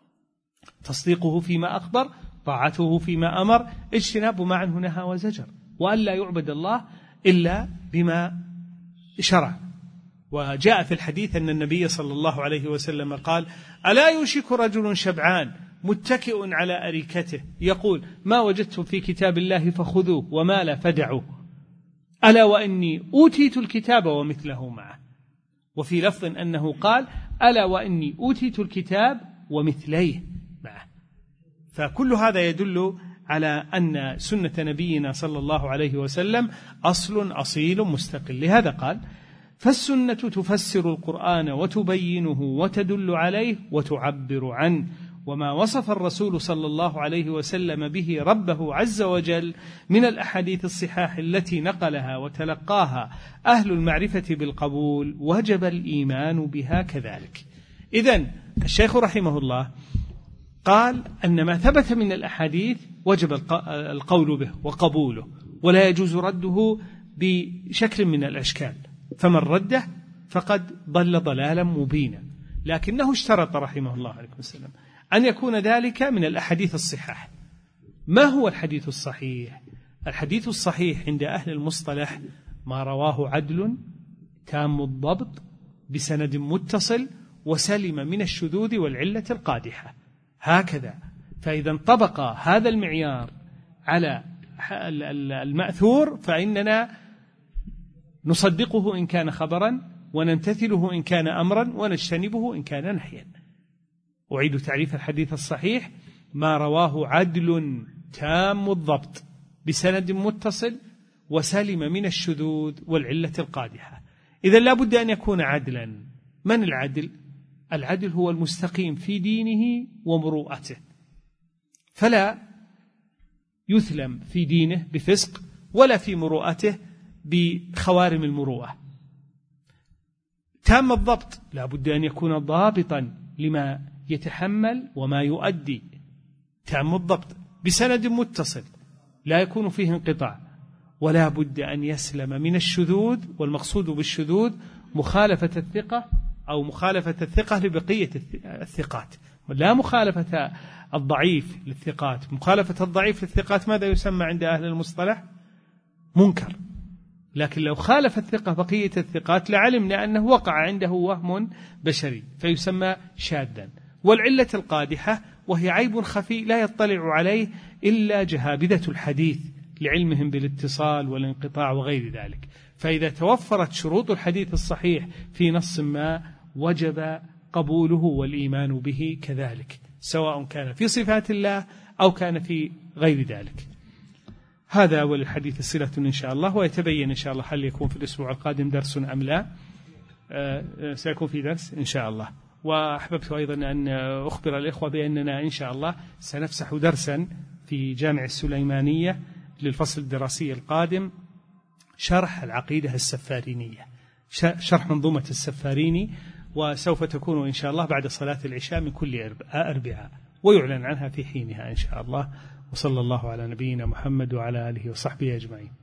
تصديقه فيما أخبر، طاعته فيما أمر، اجتناب ما عنه نهى وزجر، وأن لا يعبد الله إلا بما شرع. وجاء في الحديث أن النبي صلى الله عليه وسلم قال: ألا يوشك رجل شبعان متكئ على أريكته يقول: ما وجدتم في كتاب الله فخذوه وما لا فدعوه، ألا وإني أوتيت الكتاب ومثله معه. وفي لفظ أنه قال: ألا وإني أوتيت الكتاب ومثليه معه. فكل هذا يدل على أن سنة نبينا صلى الله عليه وسلم أصل أصيل مستقل. لهذا قال: فالسنة تفسر القرآن وتبينه وتدل عليه وتعبر عنه، وما وصف الرسول صلى الله عليه وسلم به ربه عز وجل من الأحاديث الصحاح التي نقلها وتلقاها أهل المعرفة بالقبول وجب الإيمان بها كذلك. إذن الشيخ رحمه الله قال أن ما ثبت من الأحاديث وجب القول به وقبوله، ولا يجوز رده بشكل من الأشكال، فمن رده فقد ضل ضلالا مبينا. لكنه اشترط رحمه الله عليه وسلم أن يكون ذلك من الأحاديث الصحاح. ما هو الحديث الصحيح؟ الحديث الصحيح عند أهل المصطلح ما رواه عدل تام الضبط بسند متصل وسلم من الشذوذ والعلة القادحة، هكذا. فإذا انطبق هذا المعيار على المأثور فإننا نصدقه إن كان خبرا، ونمتثله إن كان أمرا، ونجتنبه إن كان نهيا. أعيد تعريف الحديث الصحيح: ما رواه عدل تام الضبط بسند متصل وسلم من الشذوذ والعلة القادحة. إذا لا بد أن يكون عدلا. من العدل؟ العدل هو المستقيم في دينه ومروءته، فلا يثلم في دينه بفسق ولا في مروءته بخوارم المروءة. تام الضبط، لا بد أن يكون ضابطا لما يتحمل وما يؤدي. تام الضبط بسند متصل لا يكون فيه انقطاع، ولا بد أن يسلم من الشذوذ، والمقصود بالشذوذ مخالفة الثقة أو مخالفة الثقة لبقية الثقات، لا مخالفة الضعيف للثقات. مخالفة الضعيف للثقات ماذا يسمى عند أهل المصطلح؟ منكر. لكن لو خالف الثقة بقية الثقات لعلمنا أنه وقع عنده وهم بشري فيسمى شاذا. والعلة القادحة وهي عيب خفي لا يطلع عليه إلا جهابذة الحديث لعلمهم بالاتصال والانقطاع وغير ذلك. فإذا توفرت شروط الحديث الصحيح في نص ما وجب قبوله والإيمان به كذلك، سواء كان في صفات الله أو كان في غير ذلك. هذا وللحديث صلة إن شاء الله، ويتبين إن شاء الله هل يكون في الأسبوع القادم درس أم لا. سيكون في درس إن شاء الله. وأحببت أيضا أن أخبر الإخوة بأننا إن شاء الله سنفسح درسا في جامع السليمانية للفصل الدراسي القادم، شرح العقيدة السفارينية، شرح منظومة السفاريني، وسوف تكون إن شاء الله بعد صلاة العشاء من كل أربعاء، ويعلن عنها في حينها إن شاء الله. وصلى الله على نبينا محمد وعلى آله وصحبه أجمعين.